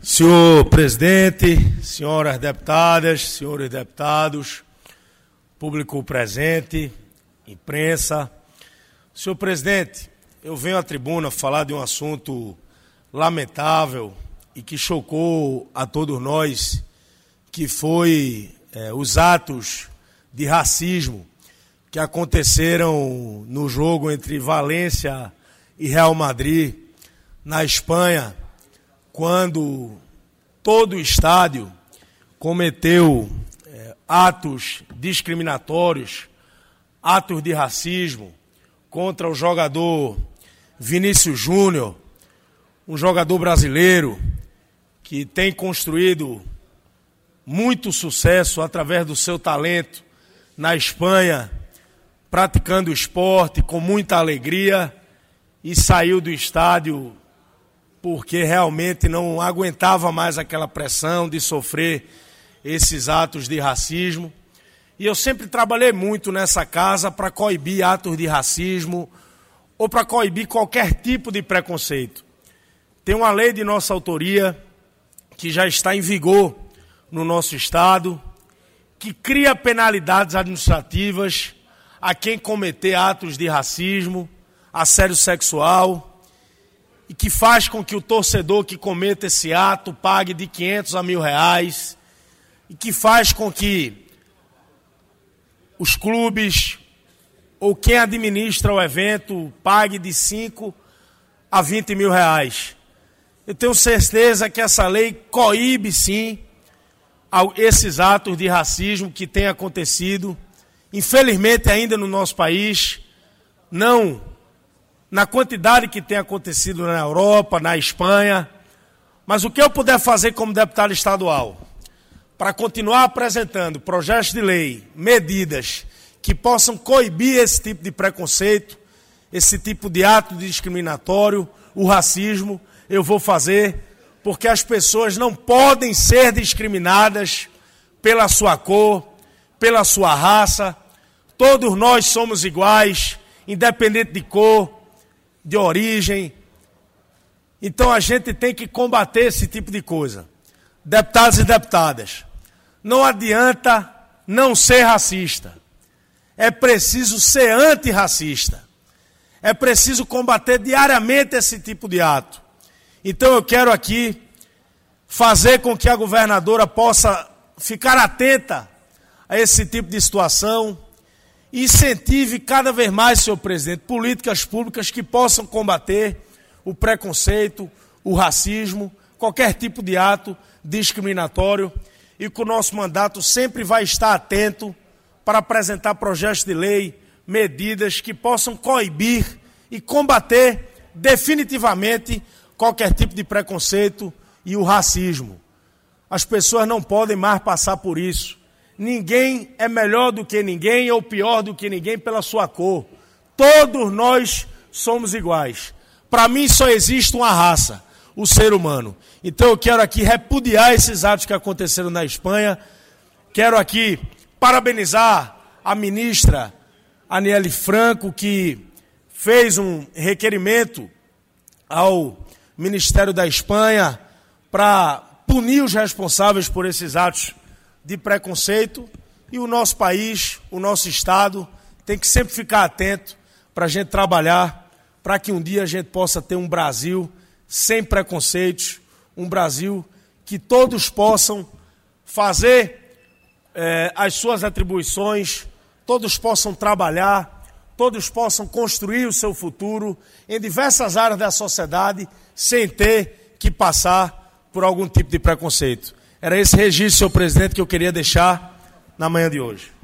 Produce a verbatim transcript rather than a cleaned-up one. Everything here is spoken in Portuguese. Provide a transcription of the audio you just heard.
Senhor presidente, senhoras deputadas, senhores deputados, público presente, imprensa. Senhor presidente, eu venho à tribuna falar de um assunto lamentável e que chocou a todos nós, que foi é, os atos de racismo que aconteceram no jogo entre Valência e Real Madrid, na Espanha, quando todo o estádio cometeu é, atos discriminatórios, atos de racismo contra o jogador Vinícius Júnior, um jogador brasileiro que tem construído muito sucesso através do seu talento na Espanha, praticando esporte com muita alegria, e saiu do estádio porque realmente não aguentava mais aquela pressão de sofrer esses atos de racismo. E eu sempre trabalhei muito nessa casa para coibir atos de racismo ou para coibir qualquer tipo de preconceito. Tem uma lei de nossa autoria que já está em vigor no nosso estado, que cria penalidades administrativas a quem cometer atos de racismo, assédio sexual, e que faz com que o torcedor que cometa esse ato pague de quinhentos a mil reais, e que faz com que os clubes ou quem administra o evento pague de cinco a vinte mil reais. Eu tenho certeza que essa lei coíbe, sim, esses atos de racismo que têm acontecido, infelizmente ainda no nosso país, não na quantidade que tem acontecido na Europa, na Espanha, mas o que eu puder fazer como deputado estadual para continuar apresentando projetos de lei, medidas que possam coibir esse tipo de preconceito, esse tipo de ato discriminatório, o racismo, eu vou fazer, porque as pessoas não podem ser discriminadas pela sua cor, pela sua raça. Todos nós somos iguais, independente de cor, de origem. Então a gente tem que combater esse tipo de coisa. Deputados e deputadas, não adianta não ser racista. É preciso ser antirracista. É preciso combater diariamente esse tipo de ato. Então eu quero aqui fazer com que a governadora possa ficar atenta a esse tipo de situação e incentive cada vez mais, senhor presidente, políticas públicas que possam combater o preconceito, o racismo, qualquer tipo de ato discriminatório, e que o nosso mandato sempre vai estar atento para apresentar projetos de lei, medidas que possam coibir e combater definitivamente qualquer tipo de preconceito e o racismo. As pessoas não podem mais passar por isso. Ninguém é melhor do que ninguém ou pior do que ninguém pela sua cor. Todos nós somos iguais. Para mim só existe uma raça, o ser humano. Então eu quero aqui repudiar esses atos que aconteceram na Espanha. Quero aqui parabenizar a ministra Aniele Franco, que fez um requerimento ao Ministério da Espanha para punir os responsáveis por esses atos de preconceito, e o nosso país, o nosso estado, tem que sempre ficar atento para a gente trabalhar, para que um dia a gente possa ter um Brasil sem preconceitos, um Brasil que todos possam fazer eh, as suas atribuições, todos possam trabalhar, todos possam construir o seu futuro em diversas áreas da sociedade, sem ter que passar por algum tipo de preconceito. Era esse registro, senhor presidente, que eu queria deixar na manhã de hoje.